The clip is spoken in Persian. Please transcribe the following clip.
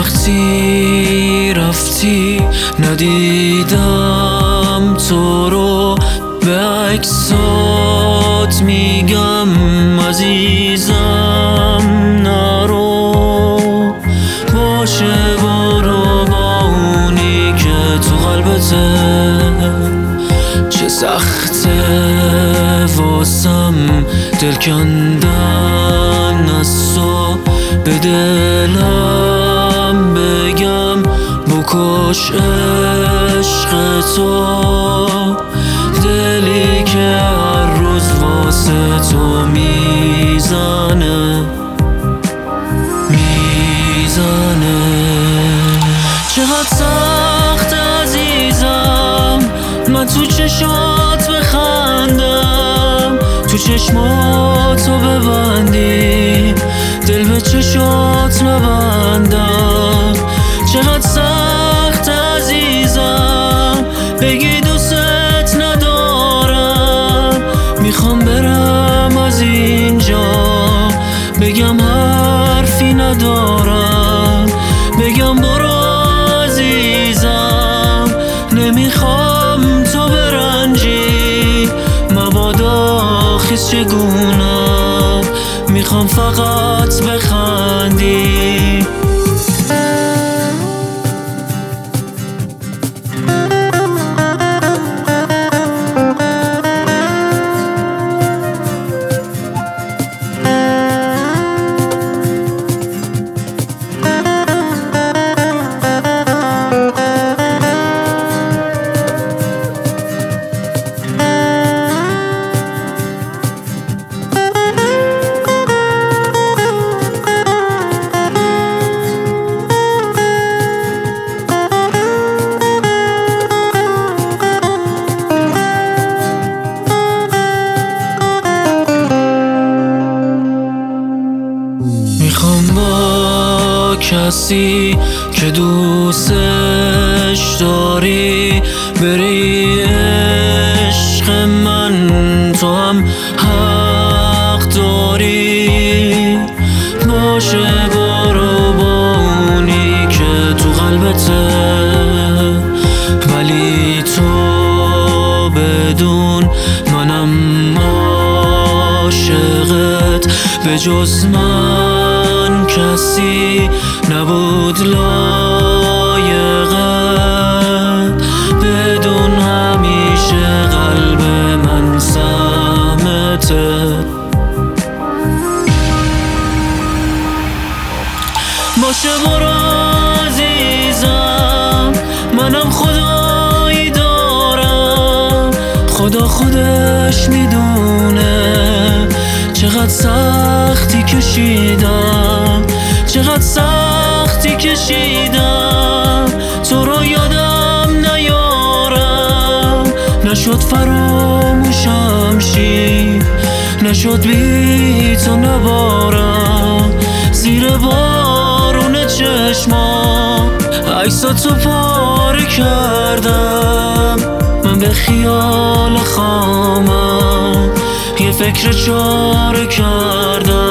وقتی رفتی ندیدم تو رو، به عکسات میگم عزیزم نرو. باشه برو با اونی که تو قلبته، چه سخته واسم دل کندن از تو، به دلم بگم بکش عشق تو، دلی که هر روز واسه تو میزنه. چقدر سخت عزیزم من تو چشات بخندم، تو چشماتو ببندی دل به چشات نبندم. چقدر سخت عزیزم بگی دوست ندارم، میخوام برم از اینجا بگم حرفی ندارم، بگم برو عزیزم نمیخوام تو برنجی، مبادا خیز چگونم میخوام فقط بخندی. میخوام با کسی که دوستش داری بری عشق من، تو هم حق داری. باشه برو با اونی که تو قلبته، ولی تو بدون منم عاشقت، به جز من کسی نبود لایقت، بدون همیشه قلب من سهمته. باشه برو عزیزم منم خدایی دارم، خدا خودش میدونه چقدر سختی کشیدم، چقدر سختی کشیدم تو رو یادم نیارم. نشد فراموشم شی، نشد بی تو نبارم، زیر بارون چشمام عکساتو پاره کردم. من به خیال خامم یه فکر چاره کردم.